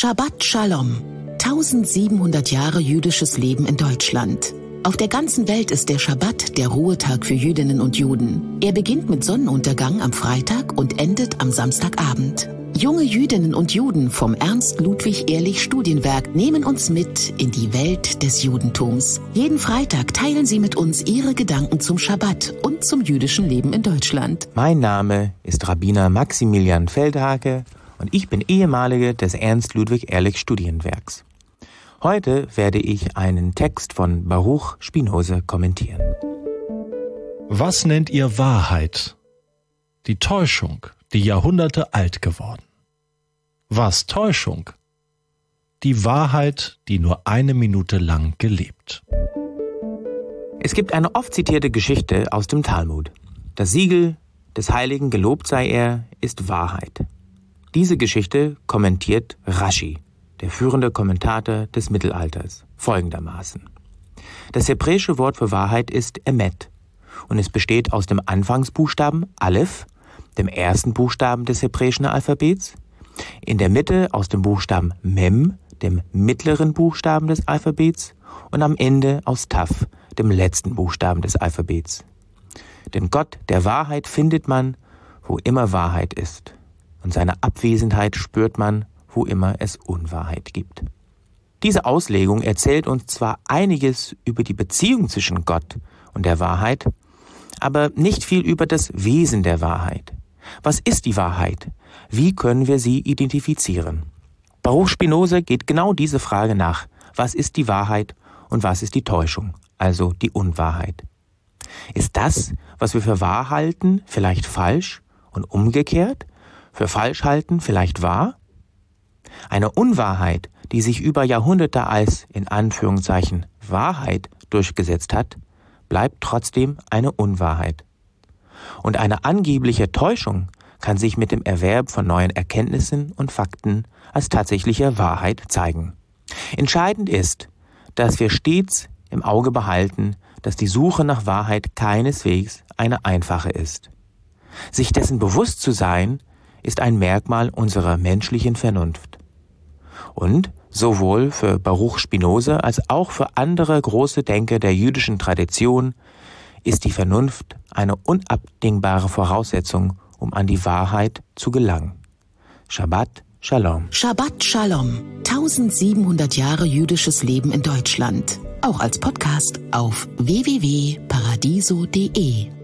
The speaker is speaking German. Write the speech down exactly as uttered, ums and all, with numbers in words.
Shabbat Shalom. tausendsiebenhundert Jahre jüdisches Leben in Deutschland. Auf der ganzen Welt ist der Schabbat der Ruhetag für Jüdinnen und Juden. Er beginnt mit Sonnenuntergang am Freitag und endet am Samstagabend. Junge Jüdinnen und Juden vom Ernst-Ludwig-Ehrlich-Studienwerk nehmen uns mit in die Welt des Judentums. Jeden Freitag teilen sie mit uns ihre Gedanken zum Schabbat und zum jüdischen Leben in Deutschland. Mein Name ist Rabbiner Maximilian Feldhake und ich bin Ehemalige des Ernst-Ludwig-Ehrlich-Studienwerks. Heute werde ich einen Text von Baruch Spinoza kommentieren. Was nennt ihr Wahrheit? Die Täuschung, die Jahrhunderte alt geworden. Was Täuschung? Die Wahrheit, die nur eine Minute lang gelebt. Es gibt eine oft zitierte Geschichte aus dem Talmud. Das Siegel des Heiligen, gelobt sei er, ist Wahrheit. Diese Geschichte kommentiert Rashi, der führende Kommentator des Mittelalters, folgendermaßen. Das hebräische Wort für Wahrheit ist Emet und es besteht aus dem Anfangsbuchstaben Aleph, dem ersten Buchstaben des hebräischen Alphabets, in der Mitte aus dem Buchstaben Mem, dem mittleren Buchstaben des Alphabets, und am Ende aus Taf, dem letzten Buchstaben des Alphabets. Den Gott der Wahrheit findet man, wo immer Wahrheit ist, und seine Abwesenheit spürt man, wo immer es Unwahrheit gibt. Diese Auslegung erzählt uns zwar einiges über die Beziehung zwischen Gott und der Wahrheit, aber nicht viel über das Wesen der Wahrheit. Was ist die Wahrheit? Wie können wir sie identifizieren? Baruch Spinoza geht genau diese Frage nach. Was ist die Wahrheit und was ist die Täuschung, also die Unwahrheit? Ist das, was wir für wahr halten, vielleicht falsch und umgekehrt? Für falsch halten vielleicht wahr? Eine Unwahrheit, die sich über Jahrhunderte als, in Anführungszeichen, Wahrheit durchgesetzt hat, bleibt trotzdem eine Unwahrheit. Und eine angebliche Täuschung kann sich mit dem Erwerb von neuen Erkenntnissen und Fakten als tatsächliche Wahrheit zeigen. Entscheidend ist, dass wir stets im Auge behalten, dass die Suche nach Wahrheit keineswegs eine einfache ist. Sich dessen bewusst zu sein, ist ein Merkmal unserer menschlichen Vernunft. Und sowohl für Baruch Spinoza als auch für andere große Denker der jüdischen Tradition ist die Vernunft eine unabdingbare Voraussetzung, um an die Wahrheit zu gelangen. Shabbat Shalom. Shabbat Shalom. tausendsiebenhundert Jahre jüdisches Leben in Deutschland. Auch als Podcast auf w w w punkt paradiso punkt d e.